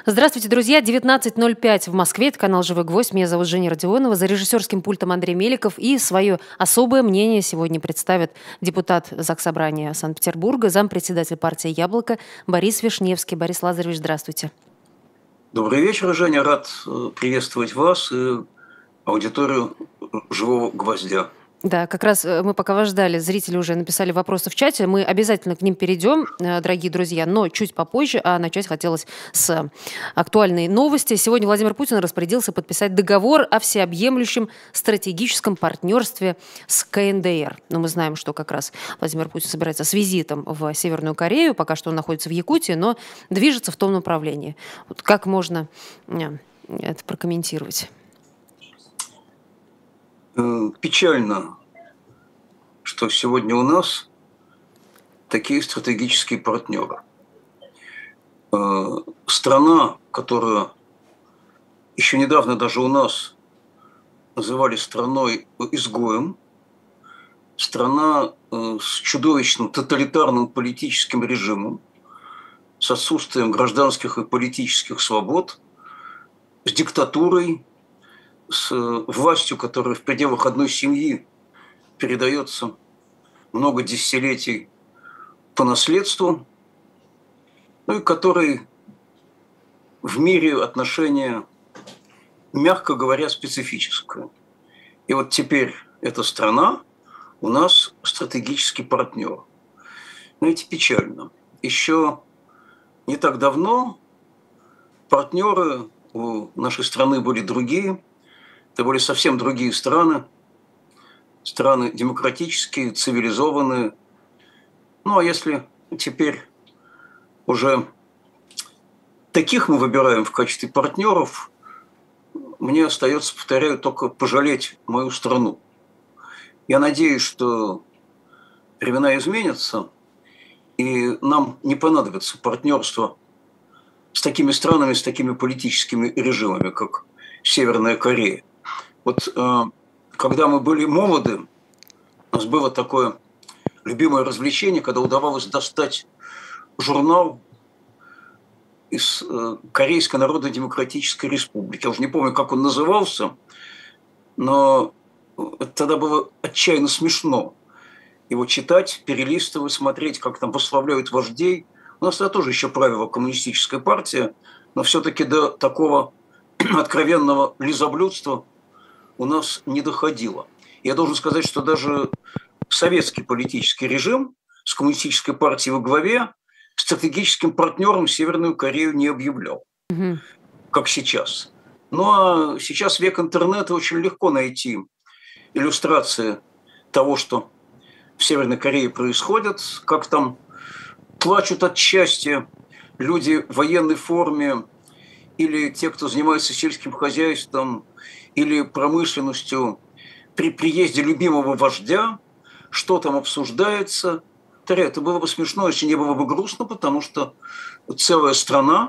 Здравствуйте, друзья. 19:05 в Москве. Это канал «Живой гвоздь». Меня зовут Женя Родионова. За режиссерским пультом Андрей Меликов. И свое особое мнение сегодня представит депутат Заксобрания Санкт-Петербурга, зампредседатель партии «Яблоко» Борис Вишневский. Борис Лазаревич, здравствуйте. Добрый вечер, Женя. Рад приветствовать вас и аудиторию «Живого гвоздя». Да, как раз мы пока вас ждали, зрители уже написали вопросы в чате. Мы обязательно к ним перейдем, дорогие друзья, но чуть попозже. А начать хотелось с актуальной новости. Сегодня Владимир Путин распорядился подписать договор о всеобъемлющем стратегическом партнерстве с КНДР. Но мы знаем, что как раз Владимир Путин собирается с визитом в Северную Корею. Пока что он находится в Якутии, но движется в том направлении. Вот как можно это прокомментировать? Печально, что сегодня у нас такие стратегические партнеры. Страна, которую еще недавно даже у нас называли страной-изгоем, страна с чудовищным тоталитарным политическим режимом, с отсутствием гражданских и политических свобод, с диктатурой, с властью, которая в пределах одной семьи передается много десятилетий по наследству, ну и которой в мире отношение, мягко говоря, специфическое. И вот теперь эта страна у нас стратегический партнер. Но это печально. Еще не так давно партнеры у нашей страны были другие. Это были совсем другие страны демократические, цивилизованные. Ну а если теперь уже таких мы выбираем в качестве партнеров, мне остается, повторяю, только пожалеть мою страну. Я надеюсь, что времена изменятся, и нам не понадобится партнерство с такими странами, с такими политическими режимами, как Северная Корея. Вот когда мы были молоды, у нас было такое любимое развлечение, когда удавалось достать журнал из Корейской Народно-Демократической Республики. Я уже не помню, как он назывался, но это тогда было отчаянно смешно. Его читать, перелистывать, смотреть, как там восславляют вождей. У нас тогда тоже еще правила коммунистическая партия, но все-таки до такого откровенного лизоблюдства у нас не доходило. Я должен сказать, что даже советский политический режим с коммунистической партией во главе стратегическим партнером Северную Корею не объявлял, как сейчас. Ну а сейчас век интернета, очень легко найти иллюстрации того, что в Северной Корее происходит, как там плачут от счастья люди в военной форме или те, кто занимается сельским хозяйством или промышленностью при приезде любимого вождя, что там обсуждается. Это было бы смешно, если не было бы грустно, потому что целая страна,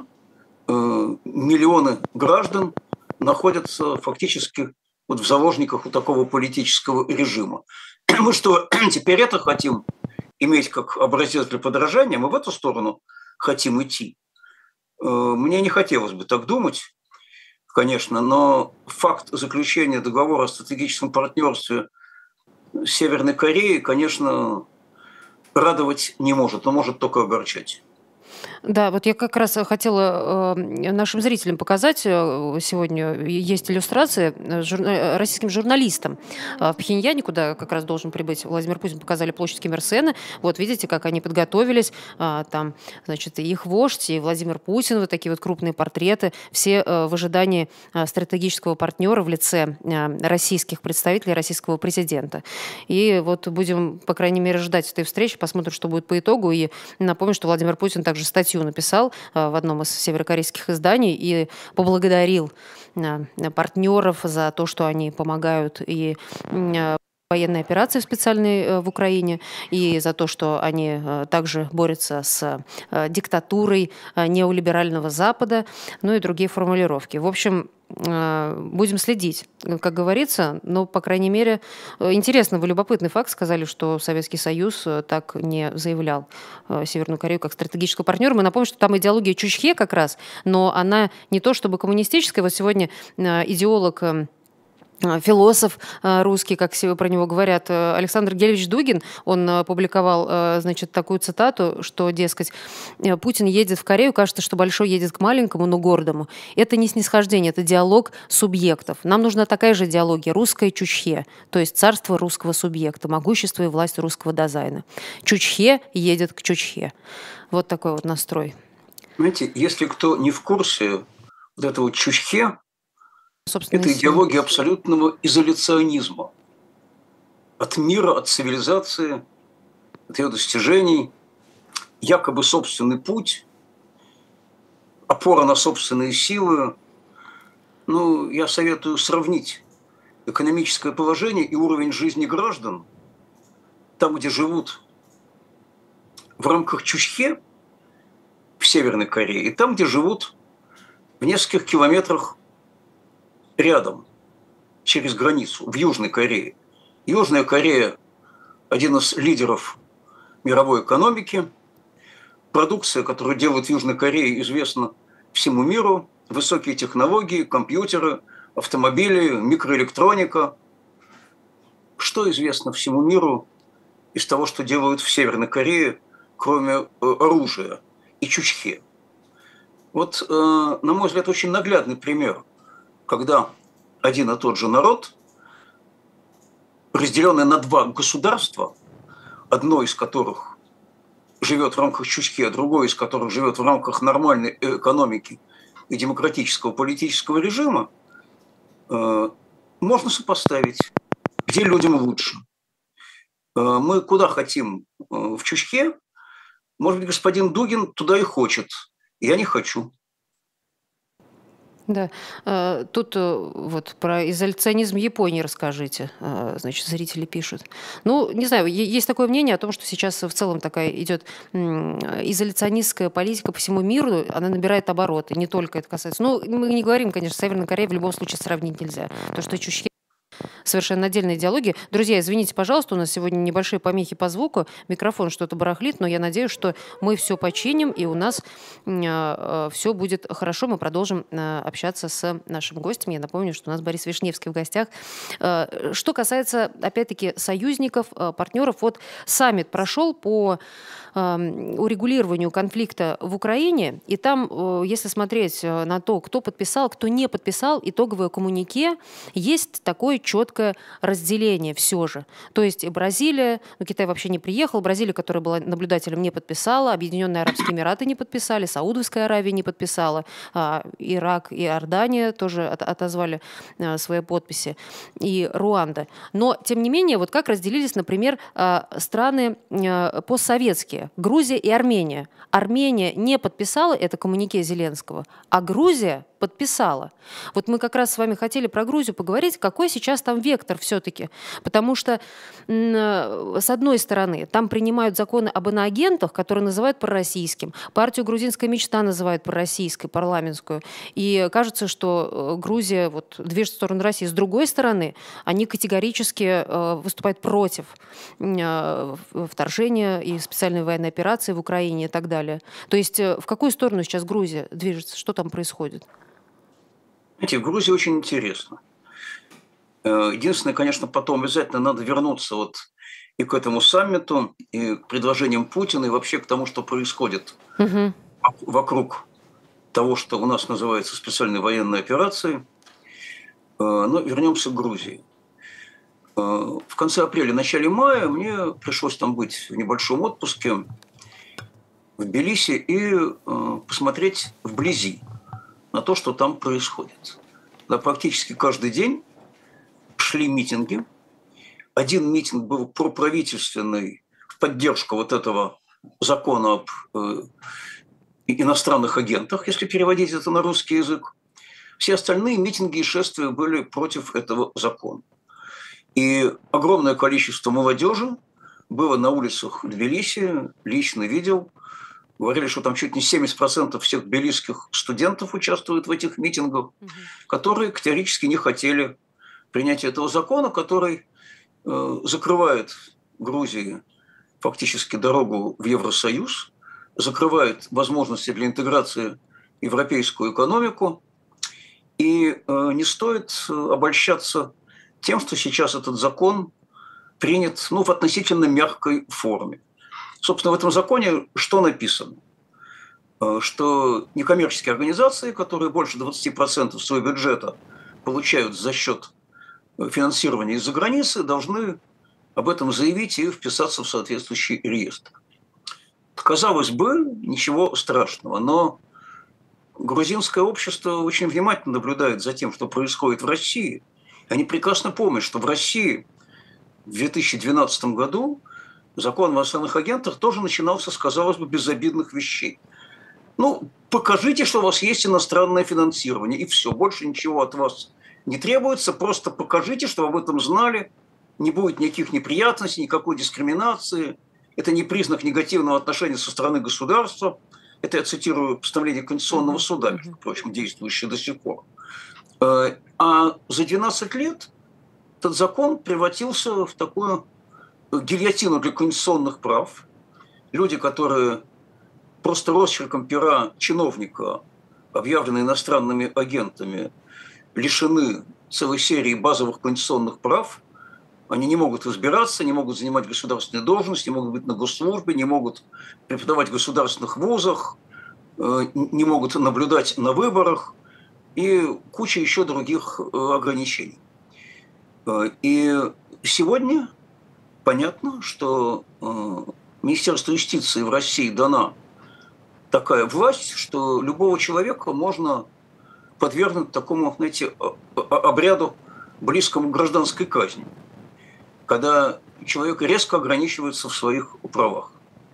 миллионы граждан находятся фактически вот в заложниках у такого политического режима. Мы что, теперь это хотим иметь как образец для подражания? Мы в эту сторону хотим идти? Мне не хотелось бы так думать, конечно, но факт заключения договора о стратегическом партнерстве с Северной Кореей, конечно, радовать не может, но может только огорчать. Да, вот я как раз хотела нашим зрителям показать. Сегодня есть иллюстрации российским журналистам в Пхеньяне, куда как раз должен прибыть Владимир Путин, показали площадь Ким Ир Сена. Вот видите, как они подготовились. Там, значит, их вождь, и Владимир Путин, вот такие вот крупные портреты. Все в ожидании стратегического партнера в лице российских представителей, российского президента. И вот будем, по крайней мере, ждать этой встречи, посмотрим, что будет по итогу. И напомню, что Владимир Путин также статью написал в одном из северокорейских изданий и поблагодарил партнеров за то, что они помогают и военной операции специальной в Украине, и за то, что они также борются с диктатурой неолиберального Запада, ну и другие формулировки. В общем, будем следить, как говорится. Но, по крайней мере, интересно, вы любопытный факт сказали, что Советский Союз так не заявлял Северную Корею как стратегического партнера. Мы напомним, что там идеология Чучхе как раз, но она не то чтобы коммунистическая. Вот сегодня идеолог философ русский, как все про него говорят, Александр Гельевич Дугин, он опубликовал, значит, такую цитату, что, дескать, Путин едет в Корею, кажется, что большой едет к маленькому, но гордому. Это не снисхождение, это диалог субъектов. Нам нужна такая же идеология, русская Чучхе, то есть царство русского субъекта, могущество и власть русского дизайна. Чучхе едет к Чучхе. Вот такой вот настрой. Знаете, если кто не в курсе вот этого Чучхе, Собственно, это идеология абсолютного изоляционизма от мира, от цивилизации, от ее достижений, якобы собственный путь, опора на собственные силы. Ну, я советую сравнить экономическое положение и уровень жизни граждан там, где живут в рамках Чучхе в Северной Корее, и там, где живут в нескольких километрах рядом, через границу, в Южной Корее. Южная Корея – один из лидеров мировой экономики. Продукция, которую делают в Южной Корее, известна всему миру. Высокие технологии, компьютеры, автомобили, микроэлектроника. Что известно всему миру из того, что делают в Северной Корее, кроме оружия и Чучхе? Вот, на мой взгляд, очень наглядный пример, когда один и тот же народ, разделенный на два государства, одно из которых живет в рамках Чучхи, а другое из которых живет в рамках нормальной экономики и демократического политического режима, можно сопоставить, где людям лучше. Мы куда хотим? В Чучхе? Может быть, господин Дугин туда и хочет. Я не хочу. Да. Тут вот про изоляционизм Японии расскажите, значит, зрители пишут. Ну, не знаю, есть такое мнение о том, что сейчас в целом такая идет изоляционистская политика по всему миру, она набирает обороты, не только это касается. Ну, мы не говорим, конечно, Северной Корее в любом случае сравнить нельзя. То, что Чучхе совершенно отдельная идеология. Друзья, извините, пожалуйста, у нас сегодня небольшие помехи по звуку, микрофон что-то барахлит, но я надеюсь, что мы все починим, и у нас все будет хорошо. Мы продолжим общаться с нашим гостем. Я напомню, что у нас Борис Вишневский в гостях. Что касается, опять-таки, союзников, партнеров, вот саммит прошел по урегулированию конфликта в Украине, и там, если смотреть на то, кто подписал, кто не подписал итоговое коммюнике, есть такое четкое разделение все же. То есть Бразилия, ну, Китай вообще не приехал, Бразилия, которая была наблюдателем, не подписала, Объединенные Арабские Эмираты не подписали, Саудовская Аравия не подписала, Ирак и Иордания тоже отозвали свои подписи, и Руанда. Но, тем не менее, вот как разделились, например, страны постсоветские, Грузия и Армения. Армения не подписала это коммюнике Зеленского, а Грузия подписала. Вот мы как раз с вами хотели про Грузию поговорить, какой сейчас там вектор все-таки. Потому что, с одной стороны, там принимают законы об иноагентах, которые называют пророссийским. Партию «Грузинская мечта» называют пророссийской, парламентскую. И кажется, что Грузия вот, движет в сторону России. С другой стороны, они категорически выступают против вторжения и специальной военной операции в Украине и так далее. То есть в какую сторону сейчас Грузия движется? Что там происходит? Знаете, в Грузии очень интересно. Единственное, конечно, потом обязательно надо вернуться вот и к этому саммиту, и к предложениям Путина, и вообще к тому, что происходит вокруг того, что у нас называется специальной военной операцией. Но вернемся к Грузии. В конце апреля, начале мая мне пришлось там быть в небольшом отпуске в Тбилиси и посмотреть вблизи на то, что там происходит. Да, практически каждый день шли митинги. Один митинг был проправительственный в поддержку вот этого закона об иностранных агентах, если переводить это на русский язык. Все остальные митинги и шествия были против этого закона. И огромное количество молодежи было на улицах Тбилиси, лично видел, Говорили, что там чуть не 70% всех тбилисских студентов участвуют в этих митингах, которые категорически не хотели принятия этого закона, который закрывает Грузии фактически дорогу в Евросоюз, закрывает возможности для интеграции в европейскую экономику. И не стоит обольщаться тем, что сейчас этот закон принят в относительно мягкой форме. Собственно, в этом законе что написано? Что некоммерческие организации, которые больше 20% своего бюджета получают за счет финансирования из-за границы, должны об этом заявить и вписаться в соответствующий реестр. Казалось бы, ничего страшного, но грузинское общество очень внимательно наблюдает за тем, что происходит в России. Они прекрасно помнят, что в России в 2012 году закон о иностранных агентах тоже начинался с, казалось бы, безобидных вещей. Покажите, что у вас есть иностранное финансирование, и все, больше ничего от вас не требуется, просто покажите, что вы об этом знали, не будет никаких неприятностей, никакой дискриминации, это не признак негативного отношения со стороны государства, это я цитирую постановление Конституционного суда, между прочим, действующее до сих пор. А за 12 лет этот закон превратился в такую гильотину для конституционных прав. Люди, которые просто росчерком пера чиновника, объявленные иностранными агентами, лишены целой серии базовых конституционных прав. Они не могут избираться, не могут занимать государственные должности, не могут быть на госслужбе, не могут преподавать в государственных вузах, не могут наблюдать на выборах и куча еще других ограничений. И сегодня понятно, что Министерству юстиции в России дана такая власть, что любого человека можно подвергнуть такому, знаете, обряду, близкому к гражданской казни, когда человек резко ограничивается в своих правах.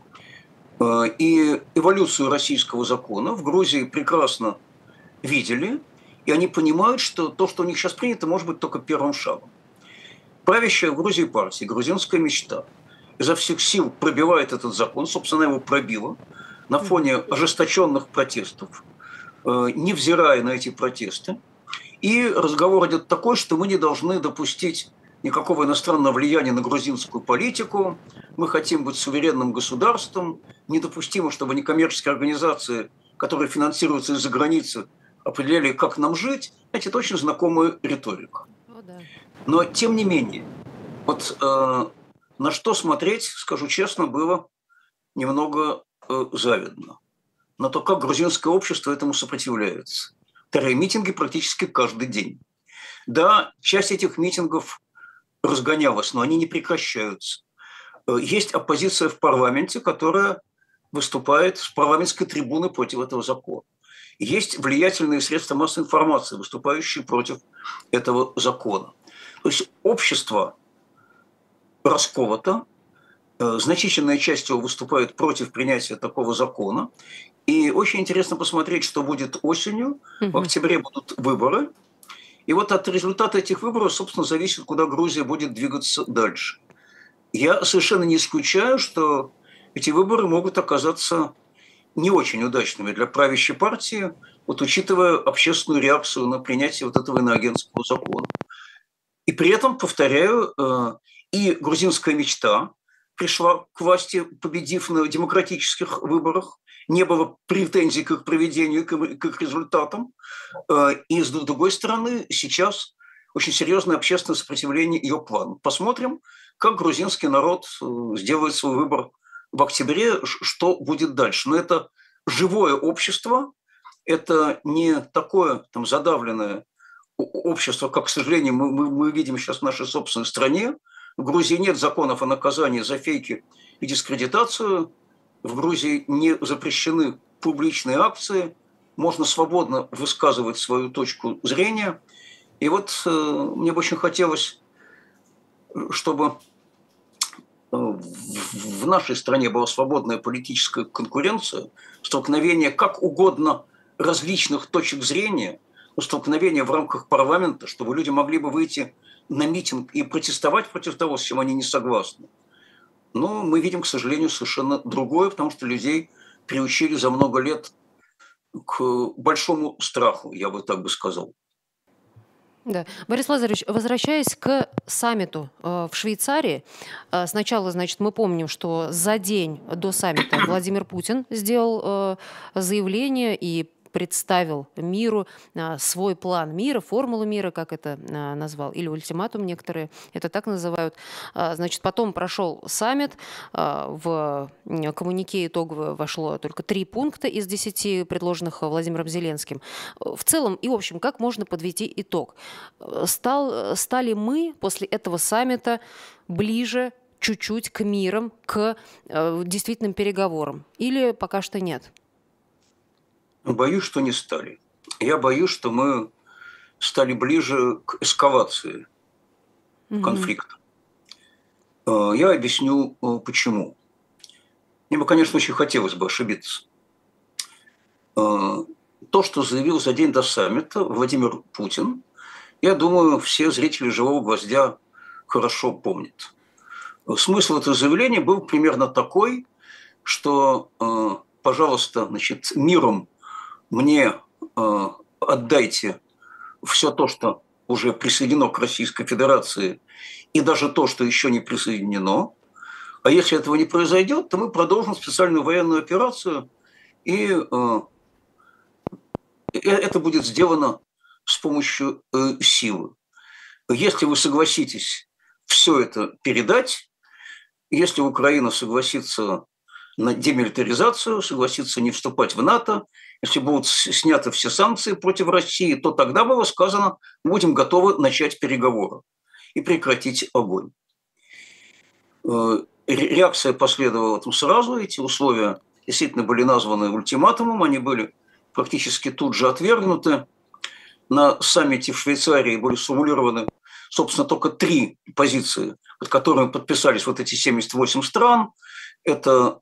И эволюцию российского закона в Грузии прекрасно видели, и они понимают, что то, что у них сейчас принято, может быть только первым шагом. Правящая в Грузии партия «Грузинская мечта» изо всех сил пробивает этот закон, собственно, его пробила на фоне ожесточенных протестов, невзирая на эти протесты. И разговор идет такой, что мы не должны допустить никакого иностранного влияния на грузинскую политику, мы хотим быть суверенным государством, недопустимо, чтобы некоммерческие организации, которые финансируются из-за границы, определяли, как нам жить. Это очень знакомая риторика. Но, тем не менее, на что смотреть, скажу честно, было немного завидно. На то, как грузинское общество этому сопротивляется. Митинги практически каждый день. Да, часть этих митингов разгонялась, но они не прекращаются. Есть оппозиция в парламенте, которая выступает с парламентской трибуны против этого закона. Есть влиятельные средства массовой информации, выступающие против этого закона. То есть общество расколото, значительная часть его выступает против принятия такого закона. И очень интересно посмотреть, что будет осенью. В октябре будут выборы. И вот от результата этих выборов, собственно, зависит, куда Грузия будет двигаться дальше. Я совершенно не исключаю, что эти выборы могут оказаться не очень удачными для правящей партии, учитывая общественную реакцию на принятие этого иноагентского закона. И при этом, повторяю, и грузинская мечта пришла к власти, победив на демократических выборах, не было претензий к их проведению, к их результатам. И, с другой стороны, сейчас очень серьезное общественное сопротивление ее плану. Посмотрим, как грузинский народ сделает свой выбор в октябре, что будет дальше. Но это живое общество, это не такое задавленное общество, как, к сожалению, мы видим сейчас в нашей собственной стране. В Грузии нет законов о наказании за фейки и дискредитацию. В Грузии не запрещены публичные акции. Можно свободно высказывать свою точку зрения. И мне бы очень хотелось, чтобы в нашей стране была свободная политическая конкуренция, столкновение как угодно различных точек зрения, столкновение в рамках парламента, чтобы люди могли бы выйти на митинг и протестовать против того, с чем они не согласны. Но мы видим, к сожалению, совершенно другое, потому что людей приучили за много лет к большому страху, я бы так бы сказал. Да. Борис Лазаревич, возвращаясь к саммиту в Швейцарии, сначала, значит, мы помним, что за день до саммита Владимир Путин сделал заявление и представил миру свой план мира, формулу мира, как это назвал, или ультиматум некоторые это так называют. Значит, потом прошел саммит, в коммюнике итоговое вошло только 3 пункта из 10, предложенных Владимиром Зеленским. В целом и в общем, как можно подвести итог? Стали мы после этого саммита ближе чуть-чуть к мирам, к действительным переговорам? Или пока что нет? Боюсь, что не стали. Я боюсь, что мы стали ближе к эскалации конфликта. Я объясню, почему. Мне бы, конечно, очень хотелось бы ошибиться. То, что заявил за день до саммита Владимир Путин, я думаю, все зрители «Живого гвоздя» хорошо помнят. Смысл этого заявления был примерно такой, что, пожалуйста, значит, миром мне отдайте все то, что уже присоединено к Российской Федерации, и даже то, что еще не присоединено. А если этого не произойдет, то мы продолжим специальную военную операцию, и это будет сделано с помощью силы. Если вы согласитесь все это передать, если Украина согласится на демилитаризацию, согласится не вступать в НАТО, если будут сняты все санкции против России, то тогда было сказано, мы будем готовы начать переговоры и прекратить огонь. Реакция последовала там сразу, эти условия действительно были названы ультиматумом, они были практически тут же отвергнуты. На саммите в Швейцарии были сформулированы, собственно, только 3 позиции, под которыми подписались вот эти 78 стран. Это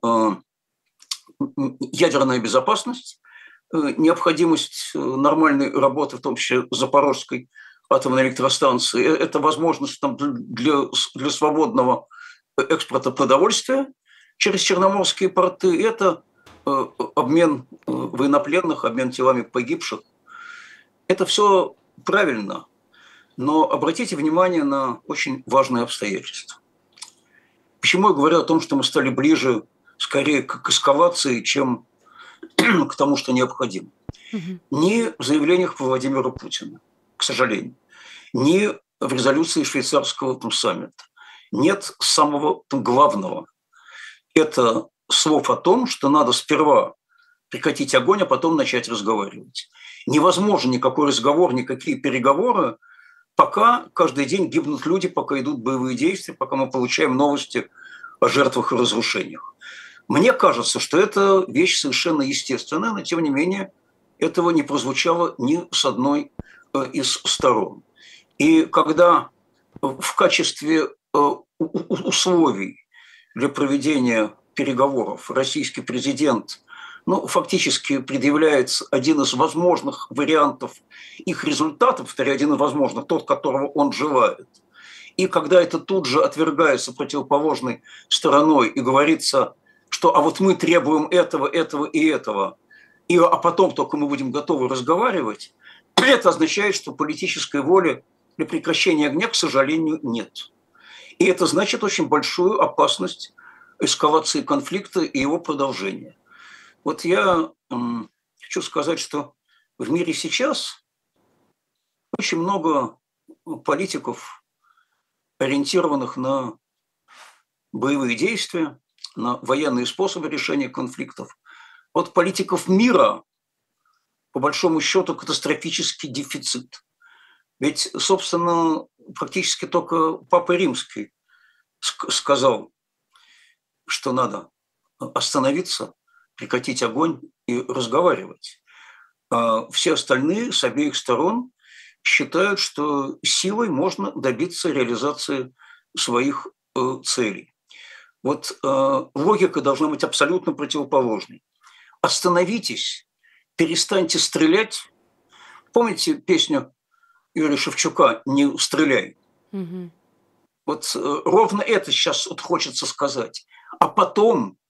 ядерная безопасность, необходимость нормальной работы, в том числе Запорожской атомной электростанции, это возможность там, для свободного экспорта продовольствия через черноморские порты, это обмен военнопленных, обмен телами погибших. Это все правильно, но обратите внимание на очень важные обстоятельства. Почему я говорю о том, что мы стали ближе скорее к эскалации, чем к тому, что необходимо? Ни в заявлениях Владимира Путина, к сожалению, ни в резолюции швейцарского саммита нет самого главного. Это слов о том, что надо сперва прекратить огонь, а потом начать разговаривать. Невозможен никакой разговор, никакие переговоры, пока каждый день гибнут люди, пока идут боевые действия, пока мы получаем новости о жертвах и разрушениях. Мне кажется, что это вещь совершенно естественная, но тем не менее этого не прозвучало ни с одной из сторон. И когда в качестве условий для проведения переговоров российский президент фактически предъявляется один из возможных вариантов их результатов, повторяю, один из возможных, тот, которого он желает. И когда это тут же отвергается противоположной стороной и говорится, что а вот мы требуем этого, этого и этого, а потом только мы будем готовы разговаривать, это означает, что политической воли для прекращения огня, к сожалению, нет. И это значит очень большую опасность эскалации конфликта и его продолжения. Вот я хочу сказать, что в мире сейчас очень много политиков, ориентированных на боевые действия, на военные способы решения конфликтов. Вот политиков мира, по большому счету, катастрофический дефицит. Ведь, собственно, практически только Папа Римский сказал, что надо остановиться, прекратить огонь и разговаривать. А все остальные с обеих сторон считают, что силой можно добиться реализации своих целей. Вот логика должна быть абсолютно противоположной. Остановитесь, перестаньте стрелять. Помните песню Юрия Шевчука «Не стреляй»? Вот ровно это сейчас хочется сказать. А потом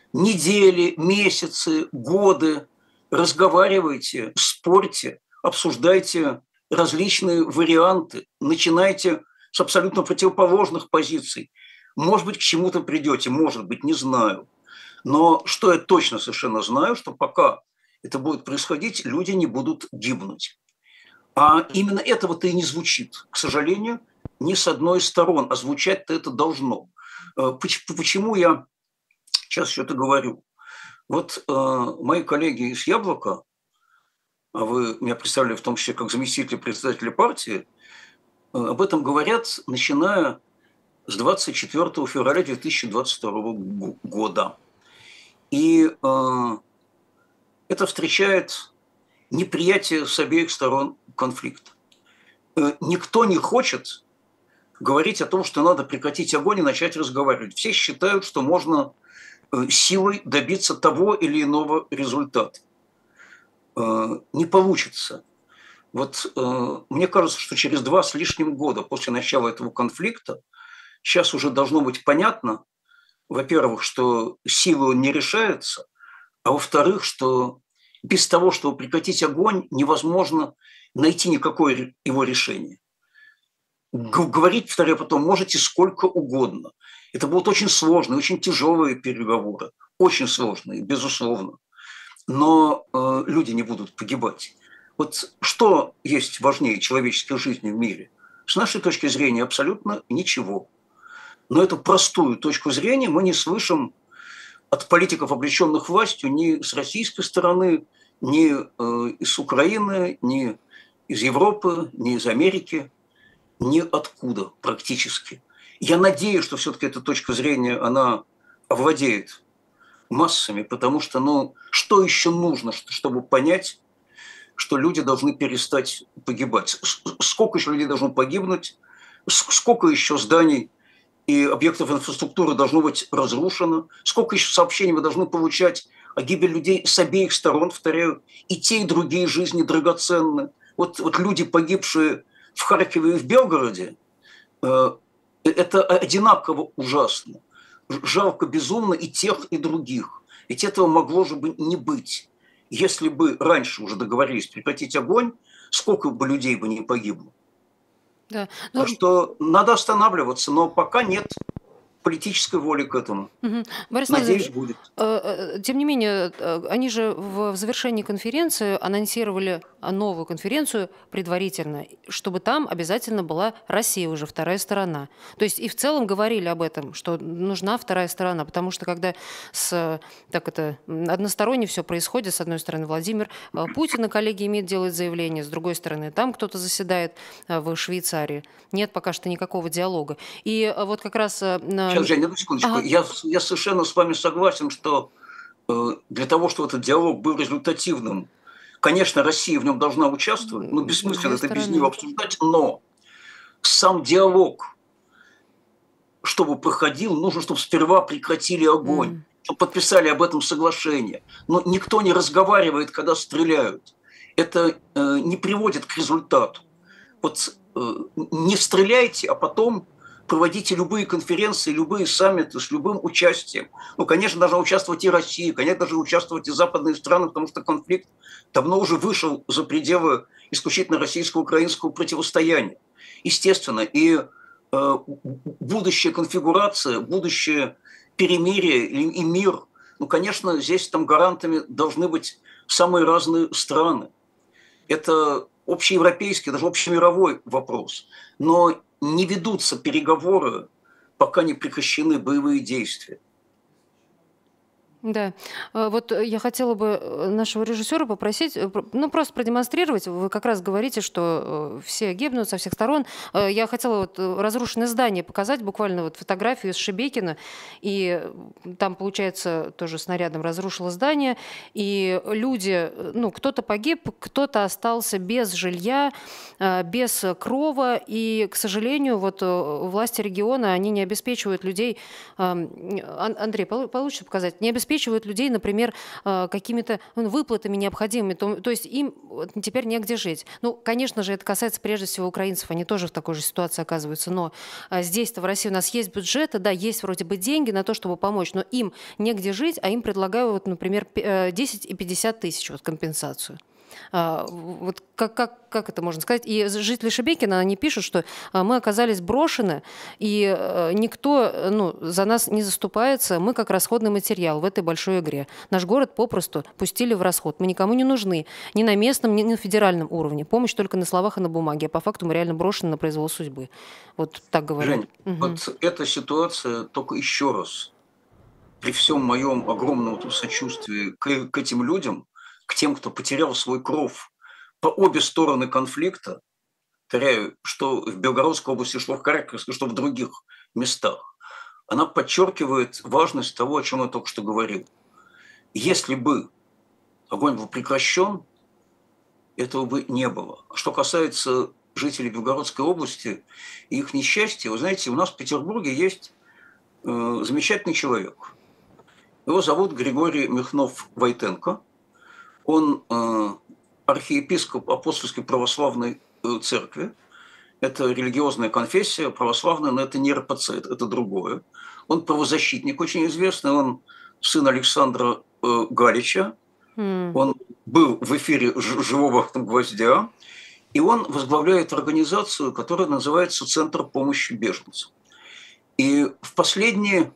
недели, месяцы, годы разговаривайте, спорьте, обсуждайте различные варианты, начинайте с абсолютно противоположных позиций. Может быть, к чему-то придете, может быть, не знаю. Но что я точно совершенно знаю, что пока это будет происходить, люди не будут гибнуть. А именно этого-то и не звучит, к сожалению, ни с одной из сторон, а звучать-то это должно. Почему я сейчас что-то говорю? Вот мои коллеги из «Яблока», а вы меня представили в том числе как заместитель председателя партии, об этом говорят, начиная с 24 февраля 2022 года. И это встречает неприятие с обеих сторон конфликта. Никто не хочет говорить о том, что надо прекратить огонь и начать разговаривать. Все считают, что можно силой добиться того или иного результата. Не получится. Вот мне кажется, что через 2 с лишним года после начала этого конфликта сейчас уже должно быть понятно, во-первых, что силой он не решается, а во-вторых, что без того, чтобы прекратить огонь, невозможно найти никакое его решение. Говорить, повторяю, потом можете сколько угодно. Это будут очень сложные, очень тяжелые переговоры. Очень сложные, безусловно. Но люди не будут погибать. Вот что есть важнее человеческой жизни в мире? С нашей точки зрения абсолютно ничего. Но эту простую точку зрения мы не слышим от политиков, облеченных властью, ни с российской стороны, ни из Украины, ни из Европы, ни из Америки, ни откуда практически. Я надеюсь, что все-таки эта точка зрения, она овладеет массами, потому что, что еще нужно, чтобы понять, что люди должны перестать погибать? Сколько еще людей должно погибнуть? Сколько еще зданий и объектов инфраструктуры должно быть разрушено? Сколько еще сообщений мы должны получать о гибели людей с обеих сторон, повторяю, и те, и другие жизни драгоценны. Вот люди, погибшие в Харькове и в Белгороде, это одинаково ужасно. Жалко безумно и тех, и других. Ведь этого могло же бы не быть. Если бы раньше уже договорились прекратить огонь, сколько бы людей бы не погибло. Да. Так что надо останавливаться, но пока нет политической воли к этому. Борис Надеюсь, Владимирович, будет. тем не менее, они же в завершении конференции анонсировали новую конференцию предварительно, чтобы там обязательно была Россия уже, вторая сторона. То есть и в целом говорили об этом, что нужна вторая сторона, потому что когда односторонне все происходит, с одной стороны Владимир Путин на коллегии делает заявление, с другой стороны там кто-то заседает в Швейцарии. Нет пока что никакого диалога. И вот как раз... Сейчас, Женя, одну секундочку. Ага. Я совершенно с вами согласен, что для того, чтобы этот диалог был результативным, конечно, Россия в нем должна участвовать, бессмысленно это без нее обсуждать, но сам диалог, чтобы проходил, нужно, чтобы сперва прекратили огонь, чтобы подписали об этом соглашение. Но никто не разговаривает, когда стреляют. Это не приводит к результату. Вот не стреляйте, а потом проводите любые конференции, любые саммиты с любым участием. Конечно, должна участвовать и Россия, конечно, должны участвовать и западные страны, потому что конфликт давно уже вышел за пределы исключительно российско-украинского противостояния. Естественно, и будущая конфигурация, будущее перемирие и мир, конечно, здесь гарантами должны быть самые разные страны. Это общеевропейский, даже общемировой вопрос. Но не ведутся переговоры, пока не прекращены боевые действия. Да, вот я хотела бы нашего режиссера попросить, просто продемонстрировать. Вы как раз говорите, что все гибнут со всех сторон. Я хотела разрушенное здание показать, буквально фотографию из Шебекина. И там, получается, тоже снарядом разрушило здание. И люди, кто-то погиб, кто-то остался без жилья, без крова. И, к сожалению, власти региона, они не обеспечивают людей. Андрей, получится показать? Не обеспечивают обеспечивают людей, например, какими-то выплатами необходимыми, то есть им теперь негде жить. Ну, конечно же, это касается прежде всего украинцев, они тоже в такой же ситуации оказываются, но здесь-то в России у нас есть бюджеты, да, есть вроде бы деньги на то, чтобы помочь, но им негде жить, а им предлагают, например, 10 и 50 тысяч компенсацию. Вот как это можно сказать? И жители Шебекина, они пишут, что мы оказались брошены, и никто за нас не заступается. Мы как расходный материал в этой большой игре. Наш город попросту пустили в расход. Мы никому не нужны. Ни на местном, ни на федеральном уровне. Помощь только на словах и на бумаге. А по факту мы реально брошены на произвол судьбы. Вот так говорят. Жень, вот эта ситуация, только еще раз, при всем моем огромном сочувствии к этим людям, к тем, кто потерял свой кров по обе стороны конфликта, повторяю, что в Белгородской области, что в Харьковской, что в других местах, она подчеркивает важность того, о чем я только что говорил. Если бы огонь был прекращен, этого бы не было. Что касается жителей Белгородской области и их несчастья, вы знаете, у нас в Петербурге есть замечательный человек. Его зовут Григорий Михнов-Войтенко. Он архиепископ Апостольской православной церкви. Это религиозная конфессия, православная, но это не РПЦ, это другое. Он правозащитник очень известный, он сын Александра Галича. Он был в эфире «Живого гвоздя», и он возглавляет организацию, которая называется «Центр помощи беженцам». И в последние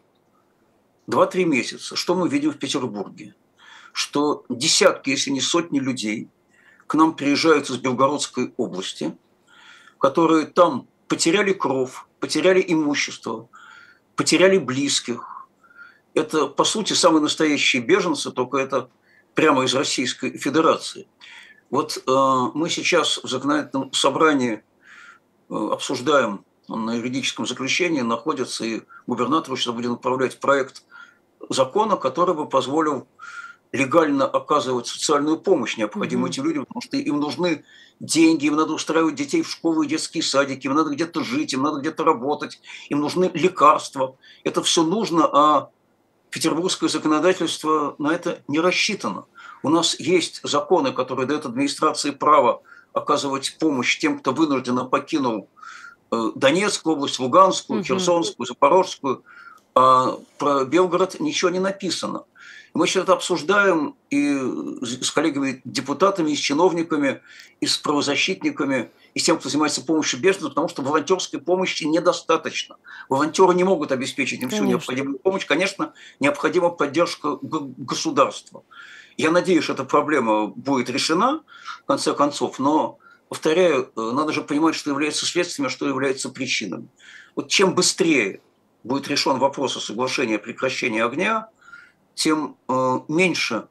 2-3 месяца, что мы видим в Петербурге? Что десятки, если не сотни людей к нам приезжают из Белгородской области, которые там потеряли кров, потеряли имущество, потеряли близких. Это, по сути, самые настоящие беженцы, только это прямо из Российской Федерации. Вот мы сейчас в законодательном собрании обсуждаем, он на юридическом заключении находится, и губернатор сейчас будет направлять проект закона, который бы позволил легально оказывать социальную помощь необходимую этим людям, потому что им нужны деньги, им надо устраивать детей в школы и детские садики, им надо где-то жить, им надо где-то работать, им нужны лекарства. Это все нужно, а петербургское законодательство на это не рассчитано. У нас есть законы, которые дают администрации право оказывать помощь тем, кто вынужденно покинул Донецкую область, Луганскую, Херсонскую, Запорожскую. А про Белгород ничего не написано. Мы сейчас это обсуждаем и с коллегами-депутатами, и с чиновниками, и с правозащитниками, и с тем, кто занимается помощью беженцам, потому что волонтерской помощи недостаточно. Волонтеры не могут обеспечить им всю необходимую помощь. Конечно, необходима поддержка государства. Я надеюсь, что эта проблема будет решена, в конце концов, но, повторяю, надо же понимать, что является следствием, а что является причинами. Вот чем быстрее будет решен вопрос о соглашении о прекращении огня, тем меньше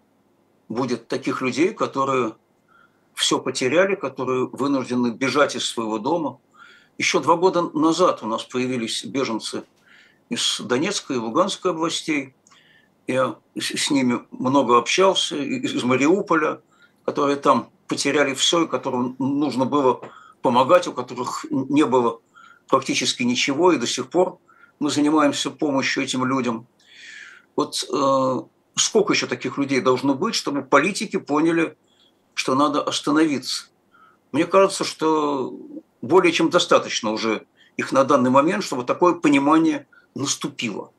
будет таких людей, которые все потеряли, которые вынуждены бежать из своего дома. Еще 2 года назад у нас появились беженцы из Донецкой и Луганской областей. Я с ними много общался, из Мариуполя, которые там потеряли все, и которым нужно было помогать, у которых не было практически ничего, и до сих пор мы занимаемся помощью этим людям. Вот сколько еще таких людей должно быть, чтобы политики поняли, что надо остановиться? Мне кажется, что более чем достаточно уже их на данный момент, чтобы такое понимание наступило.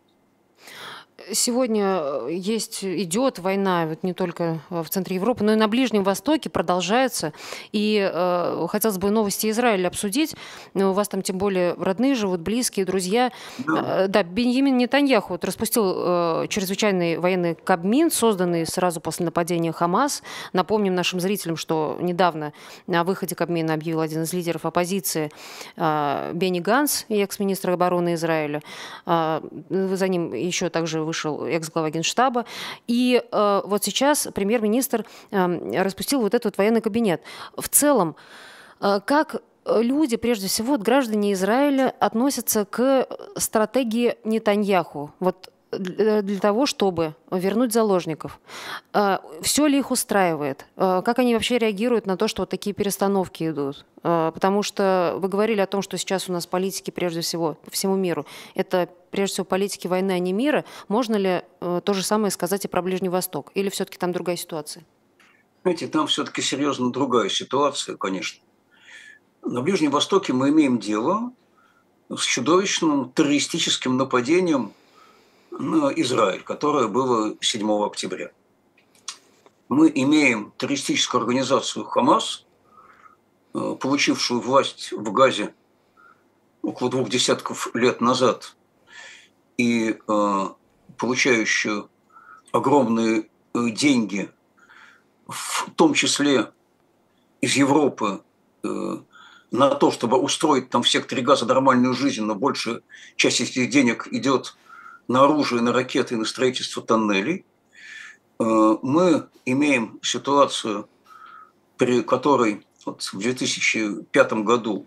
Сегодня идет война, вот не только в центре Европы, но и на Ближнем Востоке продолжается. И хотелось бы новости Израиля обсудить. У вас там тем более родные живут, близкие, друзья. Да, Беньямин Нетаньяху распустил чрезвычайный военный Кабмин, созданный сразу после нападения Хамас. Напомним нашим зрителям, что недавно о выходе Кабмина объявил один из лидеров оппозиции Бенни Ганц, экс-министр обороны Израиля. За ним еще также вышел экс-глава Генштаба. И вот сейчас премьер-министр распустил вот этот военный кабинет. В целом, как люди, прежде всего, граждане Израиля, относятся к стратегии Нетаньяху? Вот для того, чтобы вернуть заложников. Все ли их устраивает? Как они вообще реагируют на то, что вот такие перестановки идут? Потому что вы говорили о том, что сейчас у нас политики, прежде всего, по всему миру, это прежде всего политики войны, а не мира. Можно ли то же самое сказать и про Ближний Восток? Или все-таки там другая ситуация? Знаете, там все-таки серьезно другая ситуация, конечно. На Ближнем Востоке мы имеем дело с чудовищным террористическим нападением на Израиль, которое было 7 октября. Мы имеем террористическую организацию «Хамас», получившую власть в Газе около 2 десятков лет назад и получающую огромные деньги, в том числе из Европы, на то, чтобы устроить там в секторе Газа нормальную жизнь, но большая часть этих денег идет на оружие, на ракеты, на строительство тоннелей. Мы имеем ситуацию, при которой вот в 2005 году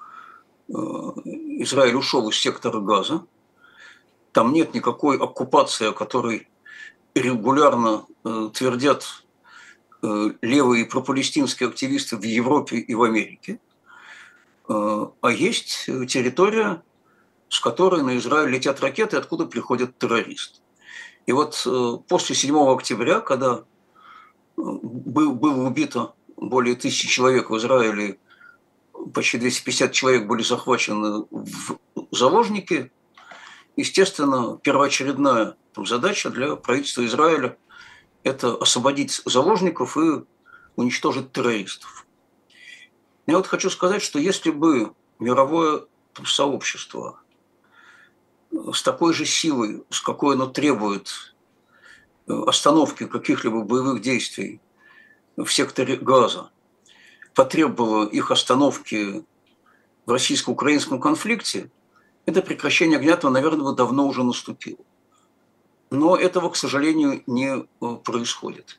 Израиль ушел из сектора Газа. Там нет никакой оккупации, о которой регулярно твердят левые пропалестинские активисты в Европе и в Америке. А есть территория, с которой на Израиль летят ракеты, откуда приходят террористы. И вот после 7 октября, когда было убито более 1000 человек в Израиле, почти 250 человек были захвачены в заложники, естественно, первоочередная задача для правительства Израиля – это освободить заложников и уничтожить террористов. Я вот хочу сказать, что если бы мировое сообщество с такой же силой, с какой оно требует остановки каких-либо боевых действий в секторе Газа, потребовало их остановки в российско-украинском конфликте, это прекращение огня, наверное, давно уже наступило. Но этого, к сожалению, не происходит.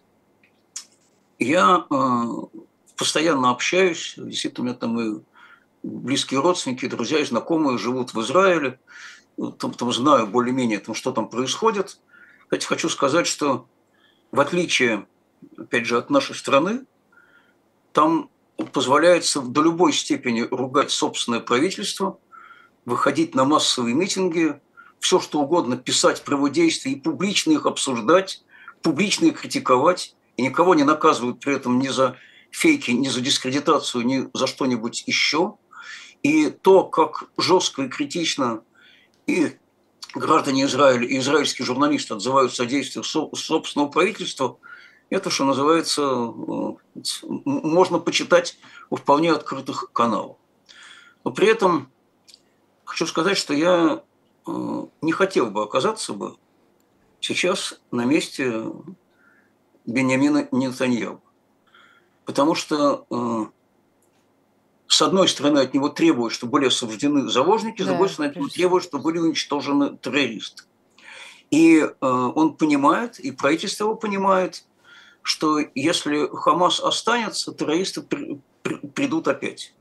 Я постоянно общаюсь, действительно, у меня там и близкие родственники, друзья и знакомые живут в Израиле, там знаю более-менее, что там происходит. Кстати, хочу сказать, что в отличие, опять же, от нашей страны, там позволяется до любой степени ругать собственное правительство, выходить на массовые митинги, все что угодно писать про его действия и публично их обсуждать, публично их критиковать, и никого не наказывают при этом ни за фейки, ни за дискредитацию, ни за что-нибудь еще. И то, как жестко и критично и граждане Израиля, и израильские журналисты отзываются о действиях собственного правительства, это, что называется, можно почитать у вполне открытых каналов. Но при этом хочу сказать, что я не хотел бы оказаться бы сейчас на месте Беньямина Нетаньяху. Потому что, с одной стороны, от него требуют, чтобы были освобождены заложники, с другой стороны, от него требуют, чтобы были уничтожены террористы. И он понимает, и правительство его понимает, что если Хамас останется, террористы придут опять.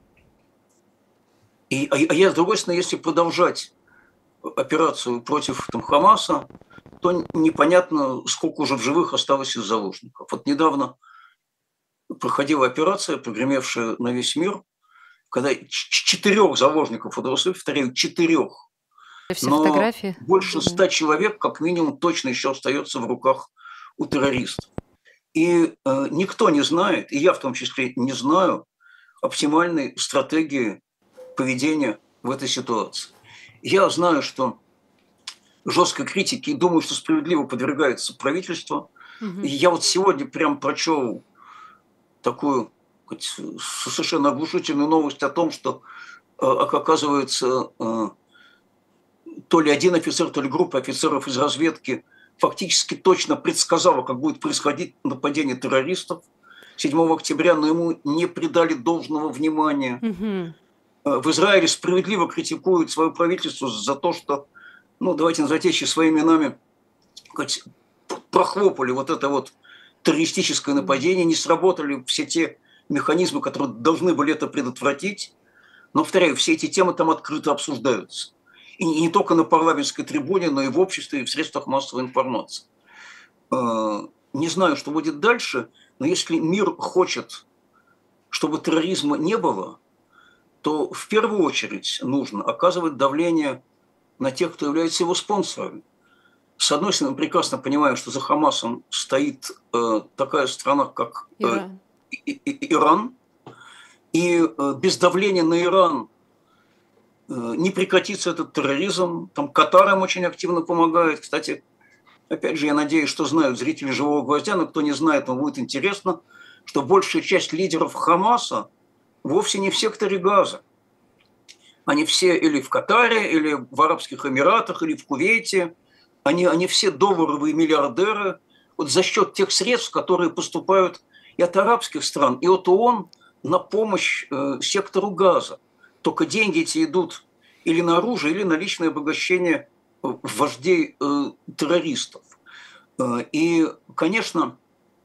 А я, с другой стороны, если продолжать операцию против Хамаса, то непонятно, сколько уже в живых осталось из заложников. Вот недавно проходила операция, прогремевшая на весь мир, когда 4 заложников удалось, повторяю, 4. Все Но фотографии. больше 100 человек, как минимум, точно еще остается в руках у террористов. И никто не знает, и я в том числе не знаю, оптимальной стратегии поведения в этой ситуации. Я знаю, что жесткой критики, и думаю, что справедливо подвергается правительство. И я вот сегодня прям прочел такую совершенно оглушительную новость о том, что, оказывается, то ли один офицер, то ли группа офицеров из разведки фактически точно предсказала, как будет происходить нападение террористов 7 октября, но ему не придали должного внимания. В Израиле справедливо критикуют свое правительство за то, что, давайте называть вещи своими именами, прохлопали вот это вот террористическое нападение, не сработали все те механизмы, которые должны были это предотвратить. Но, повторяю, все эти темы там открыто обсуждаются. И не только на парламентской трибуне, но и в обществе, и в средствах массовой информации. Не знаю, что будет дальше, но если мир хочет, чтобы терроризма не было, то в первую очередь нужно оказывать давление на тех, кто является его спонсорами. С одной стороны, мы прекрасно понимаем, что за Хамасом стоит такая страна, как Иран. И без давления на Иран не прекратится этот терроризм. Там Катар им очень активно помогает. Кстати, опять же, я надеюсь, что знают зрители «Живого гвоздя», но кто не знает, вам будет интересно, что большая часть лидеров Хамаса вовсе не в секторе Газа. Они все или в Катаре, или в Арабских Эмиратах, или в Кувейте. Они все долларовые миллиардеры вот за счет тех средств, которые поступают и от арабских стран, и от ООН на помощь сектору Газа. Только деньги эти идут или на оружие, или на личное обогащение вождей террористов. И, конечно,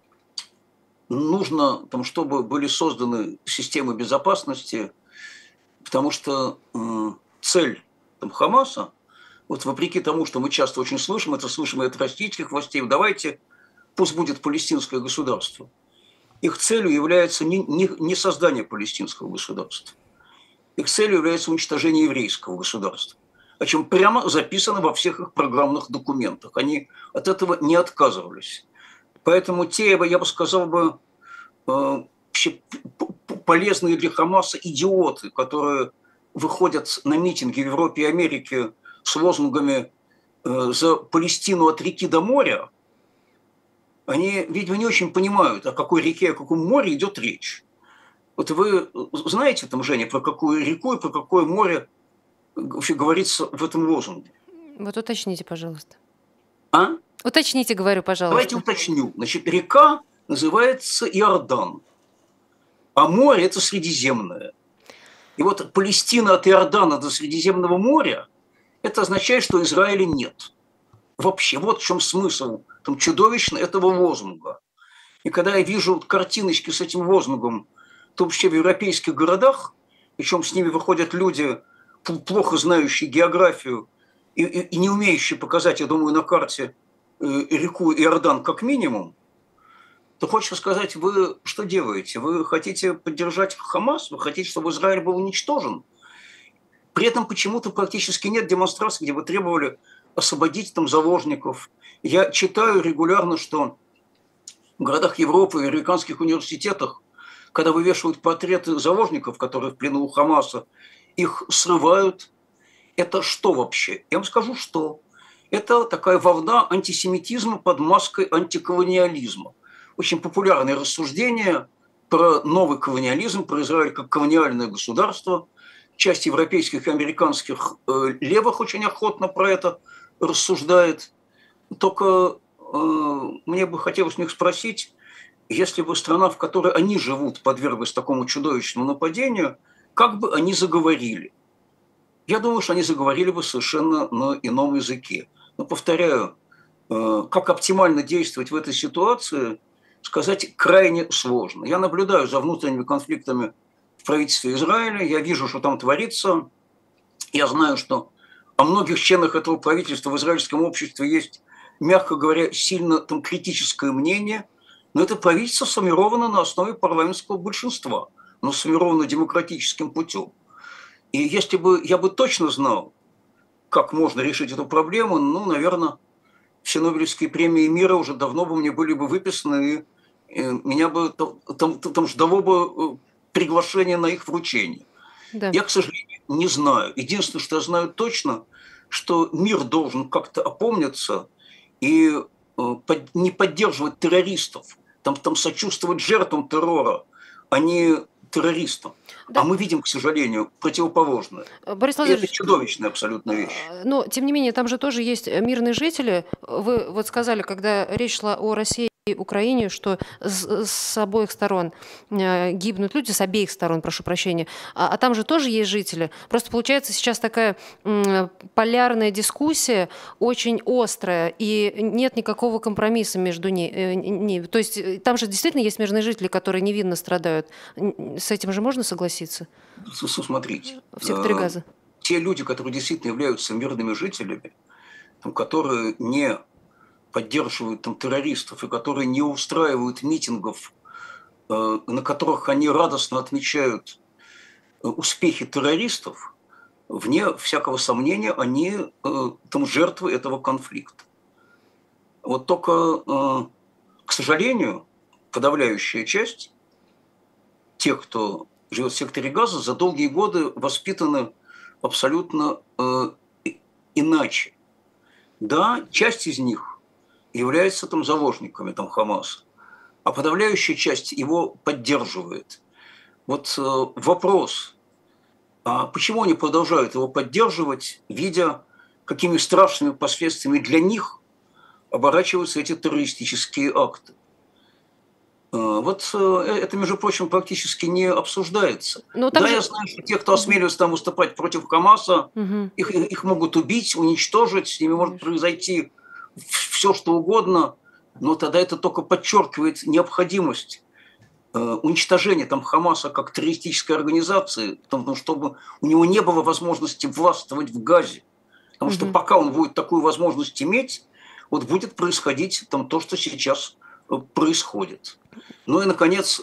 нужно, чтобы были созданы системы безопасности, потому что цель Хамаса, вот вопреки тому, что мы часто очень слышим, это слышим и от российских властей, давайте, пусть будет палестинское государство. Их целью является не создание палестинского государства. Их целью является уничтожение еврейского государства, о чем прямо записано во всех их программных документах. Они от этого не отказывались. Поэтому те, я бы сказал, полезные для Хамаса идиоты, которые выходят на митинги в Европе и Америке с лозунгами «За Палестину от реки до моря», они, видимо, не очень понимают, о какой реке, о каком море идет речь. Вот вы знаете, Женя, про какую реку и про какое море вообще говорится в этом лозунге? Вот уточните, пожалуйста. А? Уточните, говорю, пожалуйста. Давайте уточню. Значит, река называется Иордан, а море – это Средиземное. И вот Палестина от Иордана до Средиземного моря – это означает, что Израиля нет. Вообще, вот в чем смысл чудовищно этого лозунга. И когда я вижу картиночки с этим лозунгом, в том числе в европейских городах, причем с ними выходят люди, плохо знающие географию и не умеющие показать, я думаю, на карте реку Иордан как минимум, то хочется сказать, вы что делаете? Вы хотите поддержать Хамас? Вы хотите, чтобы Израиль был уничтожен? При этом почему-то практически нет демонстраций, где вы требовали освободить заложников. Я читаю регулярно, что в городах Европы и американских университетах, когда вывешивают портреты заложников, которые в плену у Хамаса, их срывают. Это что вообще? Я вам скажу, что. Это такая волна антисемитизма под маской антиколониализма. Очень популярное рассуждение про новый колониализм, про Израиль как колониальное государство. Часть европейских и американских левых очень охотно про это рассуждает. Только мне бы хотелось у них спросить, если бы страна, в которой они живут, подверглась такому чудовищному нападению, как бы они заговорили? Я думаю, что они заговорили бы совершенно на ином языке. Но, повторяю, как оптимально действовать в этой ситуации, сказать крайне сложно. Я наблюдаю за внутренними конфликтами в правительстве Израиля, я вижу, что там творится. Я знаю, что о многих членах этого правительства в израильском обществе есть, мягко говоря, сильно критическое мнение, но это правительство сформировано на основе парламентского большинства, но сформировано демократическим путем. И если бы я бы точно знал, как можно решить эту проблему, наверное, все Нобелевские премии мира уже давно бы мне были бы выписаны, и меня бы там ждало бы приглашение на их вручение. Да. Я, к сожалению, не знаю. Единственное, что я знаю точно, что мир должен как-то опомниться и не поддерживать террористов, там сочувствовать жертвам террора, а не террористам. Да. А мы видим, к сожалению, противоположное. Борис Владимирович, это чудовищная абсолютно вещь. Но, тем не менее, там же тоже есть мирные жители. Вы вот сказали, когда речь шла о России и Украине, что с обоих сторон гибнут люди, с обеих сторон, прошу прощения. А там же тоже есть жители. Просто получается сейчас такая полярная дискуссия, очень острая, и нет никакого компромисса между ней. То есть там же действительно есть мирные жители, которые невинно страдают. С этим же можно согласиться? Смотрите. В секторе Газа. те люди, которые действительно являются мирными жителями, там, которые не поддерживают там, террористов и которые не устраивают митингов, на которых они радостно отмечают успехи террористов, вне всякого сомнения, они там жертвы этого конфликта. Вот только, к сожалению, подавляющая часть тех, кто живет в секторе Газа, за долгие годы воспитаны абсолютно иначе. Да, часть из них является там заложниками там, Хамаса, а подавляющая часть его поддерживает. Вот вопрос, а почему они продолжают его поддерживать, видя, какими страшными последствиями для них оборачиваются эти террористические акты? Вот это, между прочим, практически не обсуждается. Да, я знаю, что те, кто осмеливается там выступать против Хамаса, их могут убить, уничтожить, с ними может произойти все, что угодно, но тогда это только подчеркивает необходимость уничтожения там Хамаса как террористической организации, потому, чтобы у него не было возможности властвовать в Газе. Потому что пока он будет такую возможность иметь, вот будет происходить там то, что сейчас происходит. Ну и, наконец,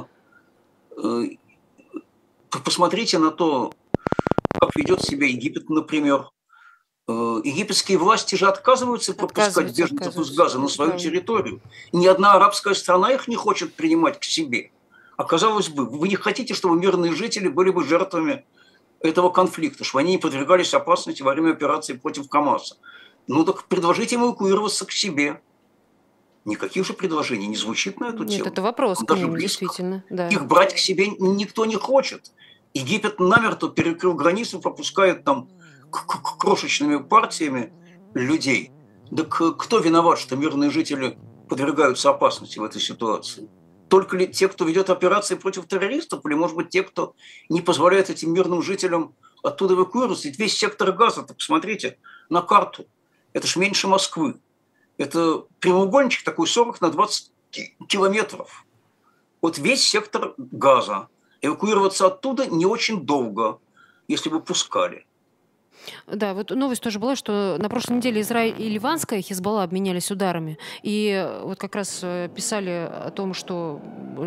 посмотрите на то, как ведет себя Египет, например. Египетские власти же отказываются пропускать беженцев из Газа на свою территорию. И ни одна арабская страна их не хочет принимать к себе. А казалось бы, вы не хотите, чтобы мирные жители были бы жертвами этого конфликта, чтобы они не подвергались опасности во время операции против Хамаса. Ну так предложите им эвакуироваться к себе. Никаких же предложений не звучит на эту тему. Нет, это вопрос к ним, действительно. Да. Их брать к себе никто не хочет. Египет намертво перекрыл границу, пропускает там крошечными партиями людей. Так кто виноват, что мирные жители подвергаются опасности в этой ситуации? Только ли те, кто ведет операции против террористов, или, может быть, те, кто не позволяет этим мирным жителям оттуда эвакуироваться? Ведь весь сектор Газа, так посмотрите на карту, это ж меньше Москвы. Это прямоугольничек такой 40 на 20 километров. Вот весь сектор Газа. Эвакуироваться оттуда не очень долго, если бы пускали. Да, вот новость тоже была, что на прошлой неделе Израиль и ливанская Хизбалла обменялись ударами. И вот как раз писали о том, что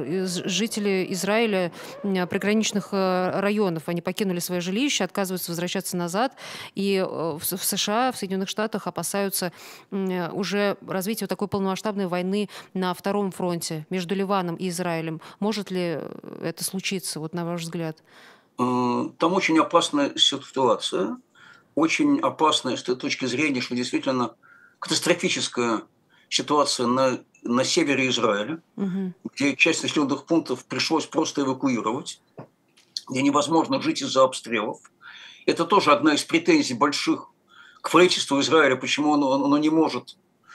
жители Израиля приграничных районов, они покинули свои жилища, отказываются возвращаться назад. И в США, в Соединенных Штатах опасаются уже развития вот такой полномасштабной войны на втором фронте между Ливаном и Израилем. Может ли это случиться, вот на ваш взгляд? Там очень опасная ситуация. Очень опасная с той точки зрения, что действительно катастрофическая ситуация на севере Израиля, где часть населенных пунктов пришлось просто эвакуировать, где невозможно жить из-за обстрелов. Это тоже одна из претензий больших к правительству Израиля, почему оно не может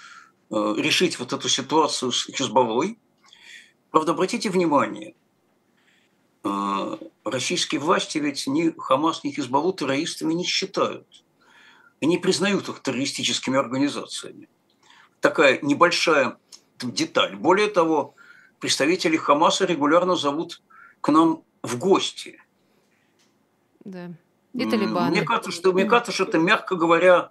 решить вот эту ситуацию с Хизбаллой. Правда, обратите внимание, российские власти ведь ни Хамас, ни Хизбаллу террористами не считают. И не признают их террористическими организациями. Такая небольшая деталь. Более того, представители Хамаса регулярно зовут к нам в гости. Да. И Талибаны. Мне кажется, что это, мягко говоря,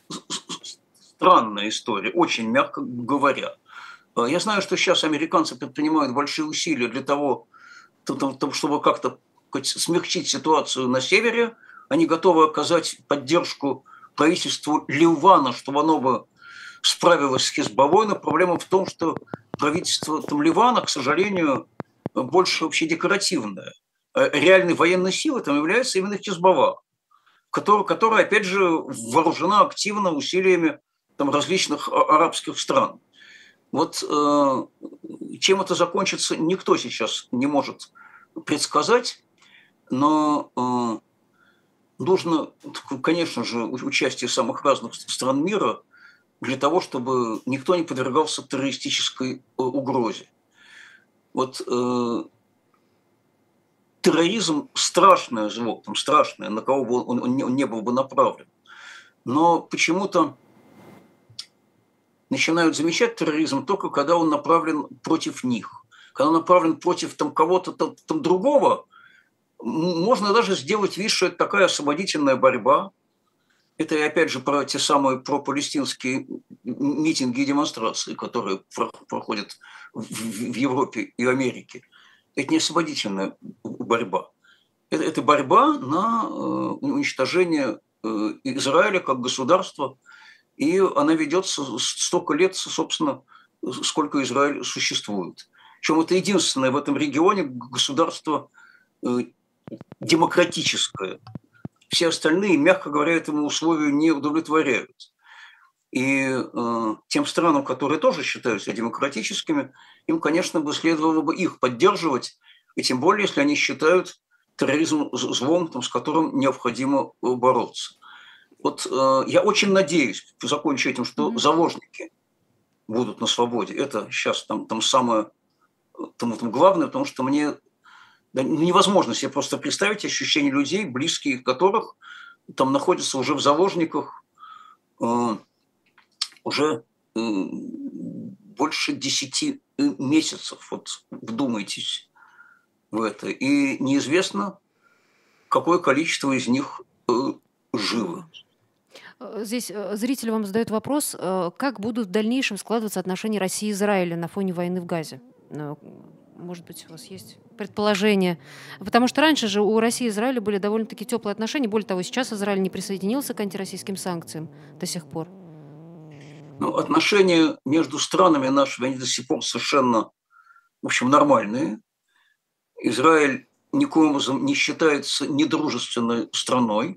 странная история. Очень мягко говоря. Я знаю, что сейчас американцы предпринимают большие усилия для того, чтобы как-то смягчить ситуацию на севере. Они готовы оказать поддержку правительству Ливана, чтобы оно бы справилось с Хизбаллой. Но проблема в том, что правительство Ливана, к сожалению, больше вообще декоративное. Реальной военной силой там является именно Хизбалла, которая, опять же, вооружена активно усилиями там, различных арабских стран. Вот чем это закончится, никто сейчас не может предсказать, но нужно, конечно же, участие самых разных стран мира для того, чтобы никто не подвергался террористической угрозе. Вот терроризм – страшное зло, там страшное, на кого бы он не был бы направлен. Но почему-то начинают замечать терроризм только когда он направлен против них. Когда он направлен против там, кого-то там другого, Можно даже сделать вид, что это такая освободительная борьба. Это, опять же, про те самые пропалестинские митинги и демонстрации, которые проходят в Европе и Америке. Это не освободительная борьба. Это борьба на уничтожение Израиля как государства, и она ведется столько лет, собственно, сколько Израиль существует. Причем это единственное в этом регионе государство демократическое. Все остальные, мягко говоря, этому условию не удовлетворяют. И тем странам, которые тоже считают себя демократическими, им, конечно, бы следовало бы их поддерживать, и тем более, если они считают терроризм злом, с которым необходимо бороться. Вот я очень надеюсь, закончу этим, что заложники будут на свободе. Это сейчас там самое главное, потому что мне невозможно себе просто представить ощущение людей, близкие которых там находятся уже в заложниках уже больше 10 месяцев. Вот вдумайтесь в это. И неизвестно, какое количество из них живы. Здесь зритель вам задает вопрос, как будут в дальнейшем складываться отношения России и Израиля на фоне войны в Газе? Может быть, у вас есть предположение? Потому что раньше же у России и Израиля были довольно-таки теплые отношения. Более того, сейчас Израиль не присоединился к антироссийским санкциям до сих пор. Ну, отношения между странами нашими, они до сих пор совершенно, в общем, нормальные. Израиль никоим образом не считается недружественной страной,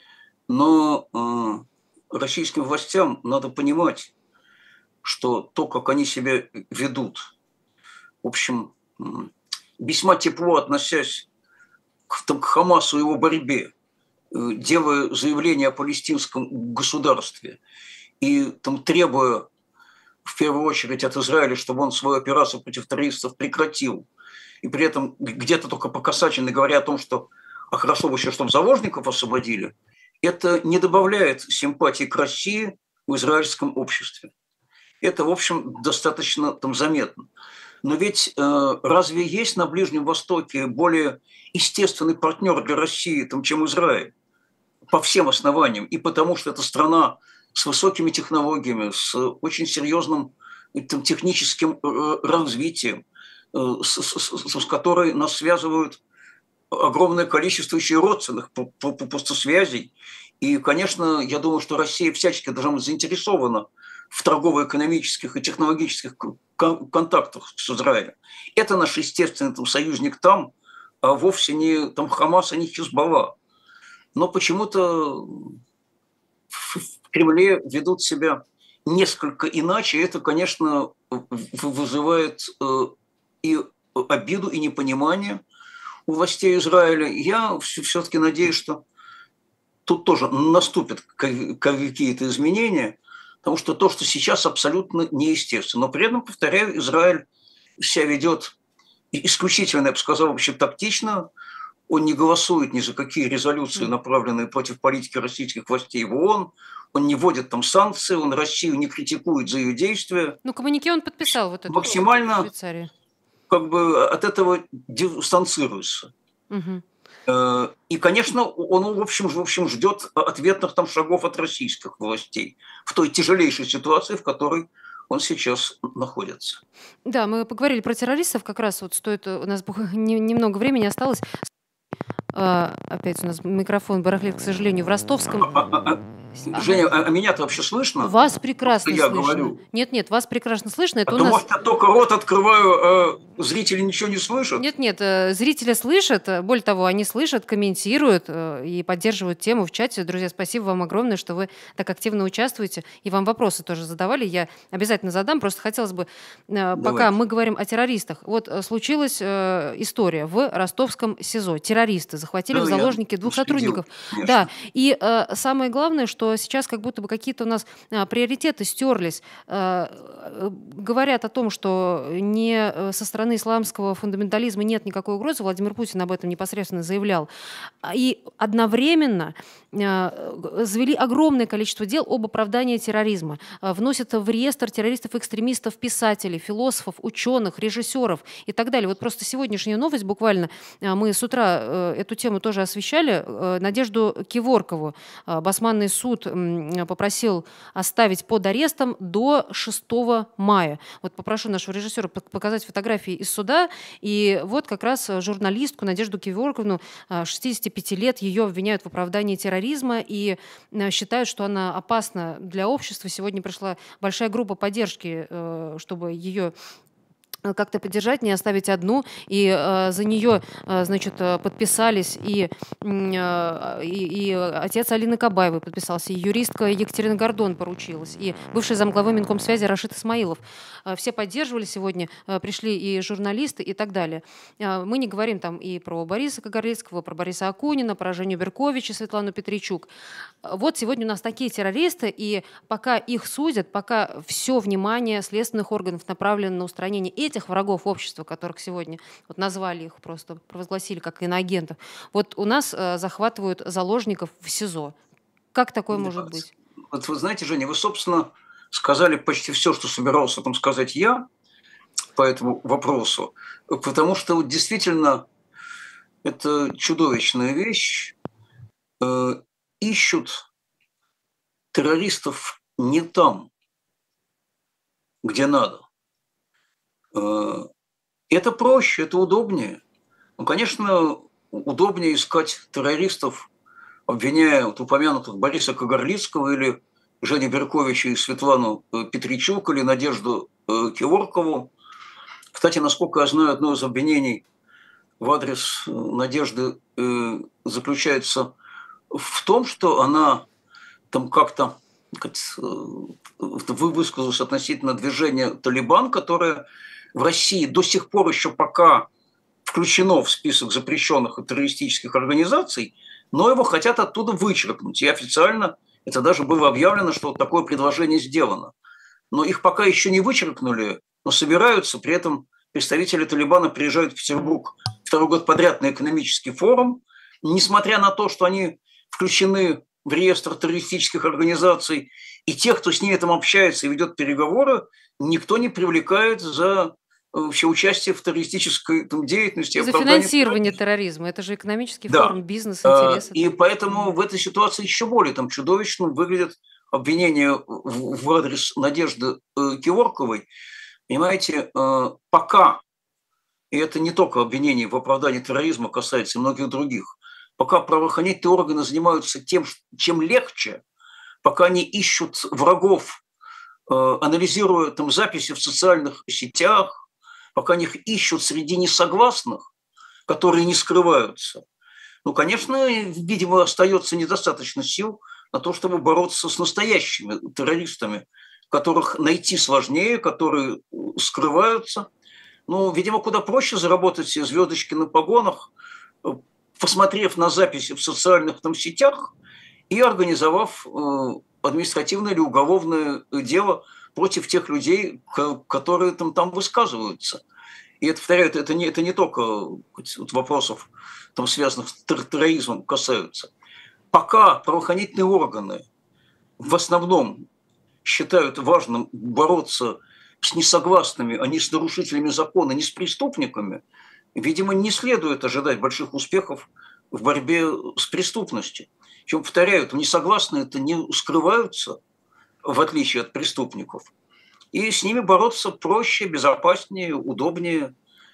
но российским властям надо понимать, что то, как они себя ведут, в общем, весьма тепло относясь к Хамасу и его борьбе, делая заявление о палестинском государстве и там требуя в первую очередь от Израиля, чтобы он свою операцию против террористов прекратил, и при этом где-то только по касательной говоря о том, что хорошо бы еще, чтобы заложников освободили, это не добавляет симпатии к России в израильском обществе. Это, в общем, достаточно там заметно. Но ведь разве есть на Ближнем Востоке более естественный партнер для России, там, чем Израиль? По всем основаниям. И потому что это страна с высокими технологиями, с очень серьезным там, техническим развитием, с которой нас связывают огромное количество еще и родственных связей. И, конечно, я думаю, что Россия всячески должна быть заинтересована в торгово-экономических и технологических контактах с Израилем. Это наш естественный там, союзник там, а вовсе не там, Хамас, а не Хизбалла. Но почему-то в Кремле ведут себя несколько иначе. Это, конечно, вызывает и обиду, и непонимание у властей Израиля. Я все-таки надеюсь, что тут тоже наступят какие-то изменения, потому что то, что сейчас абсолютно неестественно. Но при этом, повторяю, Израиль себя ведет исключительно, я бы сказал, вообще тактично. Он не голосует ни за какие резолюции, направленные против политики российских властей в ООН. Он не вводит там санкции, он Россию не критикует за ее действия. Ну, коммюнике он подписал вот это максимально в Швейцарии. Как бы от этого дистанцируется. И, конечно, он, в общем, ждет ответных там шагов от российских властей в той тяжелейшей ситуации, в которой он сейчас находится. Да, мы поговорили про террористов, как раз вот стоит, у нас немного времени осталось. Опять у нас микрофон барахлит, к сожалению, в ростовском. Женя, а меня-то вообще слышно? Вас прекрасно я слышно. Говорю. Нет, вас прекрасно слышно. Это Потому что я только рот открываю, зрители ничего не слышат? Нет, зрители слышат. Более того, они слышат, комментируют и поддерживают тему в чате. Друзья, спасибо вам огромное, что вы так активно участвуете. И вам вопросы тоже задавали. Я обязательно задам. Просто хотелось бы, пока мы говорим о террористах. Вот случилась история в ростовском СИЗО. Террористы захватили в заложники 2 сотрудников. Конечно. Да, и самое главное, что сейчас как будто бы какие-то у нас приоритеты стерлись. Говорят о том, что не со стороны стороны исламского фундаментализма нет никакой угрозы. Владимир Путин об этом непосредственно заявлял. И одновременно завели огромное количество дел об оправдании терроризма. Вносят в реестр террористов, экстремистов, писателей, философов, ученых, режиссеров и так далее. Вот просто сегодняшняя новость, буквально мы с утра эту тему тоже освещали. Надежду Кеворкову Басманный суд попросил оставить под арестом до 6 мая. Вот попрошу нашего режиссера показать фотографии из суда. И вот как раз журналистку Надежду Кеворковну, 65 лет, ее обвиняют в оправдании терроризма и считают, что она опасна для общества. Сегодня пришла большая группа поддержки, чтобы ее как-то поддержать, не оставить одну. И за нее, значит, подписались и отец Алины Кабаевой подписался, и юристка Екатерина Гордон поручилась, и бывший замглавы Минкомсвязи Рашид Исмаилов. Все поддерживали сегодня, пришли и журналисты и так далее. Мы не говорим там и про Бориса Кагарлицкого, про Бориса Акунина, про Женю Беркович и Светлану Петричук. Вот сегодня у нас такие террористы, и пока их судят, пока все внимание следственных органов направлено на устранение этих врагов общества, которых сегодня вот назвали их, просто провозгласили как иноагентов, вот у нас захватывают заложников в СИЗО. Как такое может быть? Вот вы знаете, Женя, вы, собственно, сказали почти все, что собирался там сказать я по этому вопросу, потому что вот действительно это чудовищная вещь. Ищут террористов не там, где надо. Это проще, это удобнее. Ну, конечно, удобнее искать террористов, обвиняя вот упомянутых Бориса Кагарлицкого или Женю Берковича и Светлану Петричук или Надежду Кеворкову. Кстати, насколько я знаю, одно из обвинений в адрес Надежды заключается в том, что она там как-то высказалась относительно движения «Талибан», которое в России до сих пор еще пока включено в список запрещенных террористических организаций, но его хотят оттуда вычеркнуть. И официально это даже было объявлено, что вот такое предложение сделано. Но их пока еще не вычеркнули, но собираются. При этом представители Талибана приезжают в Петербург второй год подряд на экономический форум. Несмотря на то, что они включены в реестр террористических организаций, и тех, кто с ними там общается и ведет переговоры, никто не привлекает за вообще участие в террористической там деятельности. За финансирование терроризма. Это же экономический форум, бизнес, интересы. И поэтому в этой ситуации еще более там чудовищно выглядят обвинения в адрес Надежды Кеворковой. Понимаете, пока, и это не только обвинение в оправдании терроризма, касается и многих других, пока правоохранительные органы занимаются тем, чем легче, пока они ищут врагов, анализируя там записи в социальных сетях, пока они их ищут среди несогласных, которые не скрываются, ну, конечно, видимо, остается недостаточно сил на то, чтобы бороться с настоящими террористами, которых найти сложнее, которые скрываются. Ну, видимо, куда проще заработать себе звездочки на погонах, посмотрев на записи в социальных там сетях и организовав административное или уголовное дело против тех людей, которые там высказываются. И это, повторяю, это не только вопросов, там, связанных с терроризмом, касаются. Пока правоохранительные органы в основном считают важным бороться с несогласными, а не с нарушителями закона, не с преступниками, видимо, не следует ожидать больших успехов в борьбе с преступностью. Причем, повторяю, несогласные-то не скрываются, в отличие от преступников. И с ними бороться проще, безопаснее, удобнее,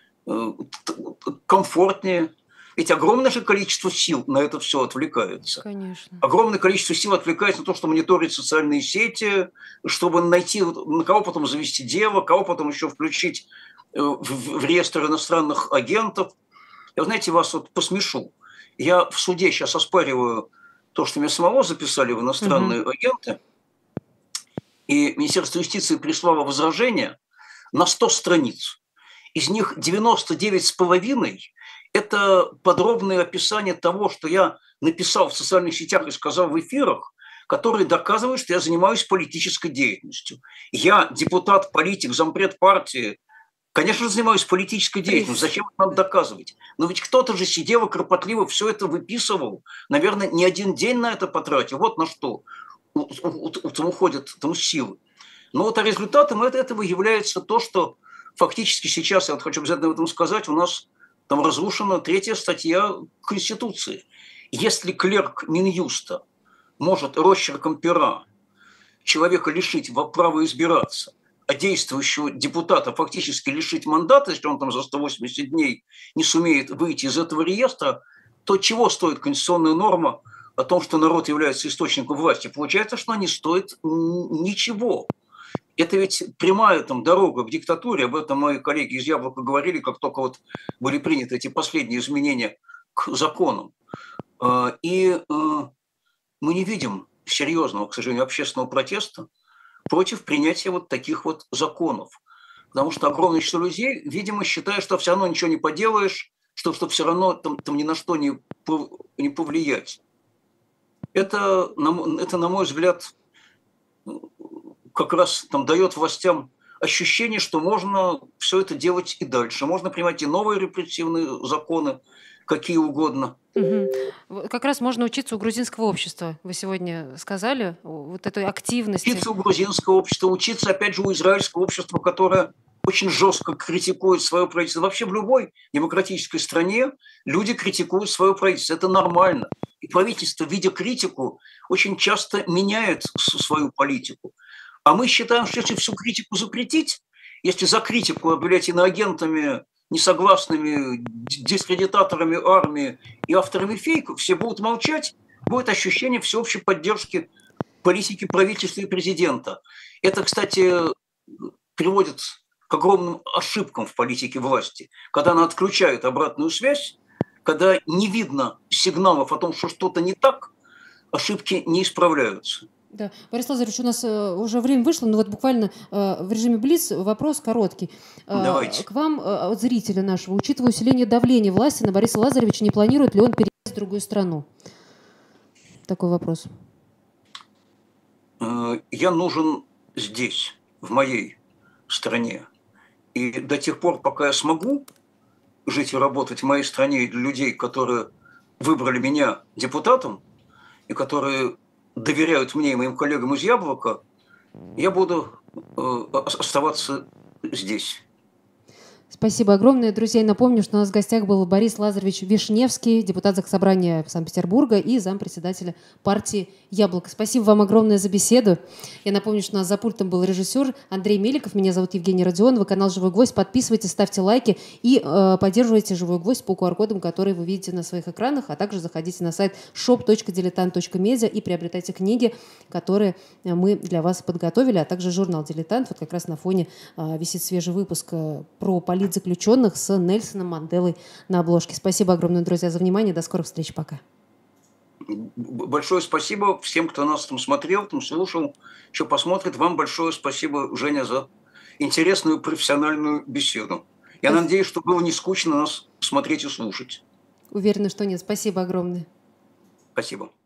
комфортнее. Ведь огромное же количество сил на это все отвлекается. Конечно. Огромное количество сил отвлекается на то, чтобы мониторить социальные сети, чтобы найти, на кого потом завести дело, кого потом еще включить в реестр иностранных агентов. Я, знаете, вас вот посмешу. Я в суде сейчас оспариваю то, что меня самого записали в иностранные агенты, и Министерство юстиции прислало возражение на 100 страниц. Из них 99,5 – это подробное описание того, что я написал в социальных сетях и сказал в эфирах, которые доказывают, что я занимаюсь политической деятельностью. Я депутат, политик, зампред партии, Конечно же, занимаюсь политической деятельностью. Зачем это надо доказывать? Но ведь кто-то же сидел и кропотливо все это выписывал. Наверное, не один день на это потратил. Вот на что уходят там силы. Но вот результатом этого является то, что фактически сейчас, я вот хочу обязательно об этом сказать, у нас там разрушена 3-я статья Конституции. Если клерк Минюста может росчерком пера человека лишить права избираться, а действующего депутата фактически лишить мандата, если он там за 180 дней не сумеет выйти из этого реестра, то чего стоит конституционная норма о том, что народ является источником власти? Получается, что она не стоит ничего. Это ведь прямая там дорога к диктатуре. Об этом мои коллеги из «Яблока» говорили, как только вот были приняты эти последние изменения к законам. И мы не видим серьезного, к сожалению, общественного протеста против принятия вот таких вот законов. Потому что огромное число людей, видимо, считает, что все равно ничего не поделаешь, что все равно там ни на что не повлиять. Это, на мой взгляд, как раз там дает властям ощущение, что можно все это делать и дальше. Можно принимать и новые репрессивные законы, какие угодно. Угу. Как раз можно учиться у грузинского общества, вы сегодня сказали, вот этой активности. Учиться у грузинского общества, учиться, опять же, у израильского общества, которое очень жестко критикует свое правительство. Вообще в любой демократической стране люди критикуют свое правительство. Это нормально. И правительство, видя критику, очень часто меняет свою политику. А мы считаем, что если всю критику запретить, если за критику объявлять иноагентами, несогласными, дискредитаторами армии и авторами фейков, все будут молчать, будет ощущение всеобщей поддержки политики правительства и президента. Это, кстати, приводит к огромным ошибкам в политике власти. Когда она отключает обратную связь, когда не видно сигналов о том, что что-то не так, ошибки не исправляются. Да, Борис Лазаревич, у нас уже время вышло, но вот буквально в режиме Блиц вопрос короткий. Давайте. К вам, от зрителя нашего, учитывая усиление давления власти на Бориса Лазаревича, не планирует ли он переезд в другую страну? Такой вопрос. Я нужен здесь, в моей стране. И до тех пор, пока я смогу жить и работать в моей стране и для людей, которые выбрали меня депутатом, и которые доверяют мне и моим коллегам из «Яблока», я буду оставаться здесь. Спасибо огромное. Друзья, я напомню, что у нас в гостях был Борис Лазаревич Вишневский, депутат Заксобрания Санкт-Петербурга и зампредседателя партии «Яблоко». Спасибо вам огромное за беседу. Я напомню, что у нас за пультом был режиссер Андрей Меликов. Меня зовут Евгения Родионова, канал «Живой гвоздь». Подписывайтесь, ставьте лайки и поддерживайте «Живой гвоздь» по QR-кодам, которые вы видите на своих экранах, а также заходите на сайт shop.diletant.media и приобретайте книги, которые мы для вас подготовили, а также журнал «Дилетант». Вот как раз на фоне висит свежий выпуск про политзаключенных с Нельсоном Манделой на обложке. Спасибо огромное, друзья, за внимание. До скорых встреч. Пока. Большое спасибо всем, кто нас там смотрел, там слушал, еще посмотрит. Вам большое спасибо, Женя, за интересную профессиональную беседу. Я надеюсь, что было не скучно нас смотреть и слушать. Уверена, что нет. Спасибо огромное. Спасибо.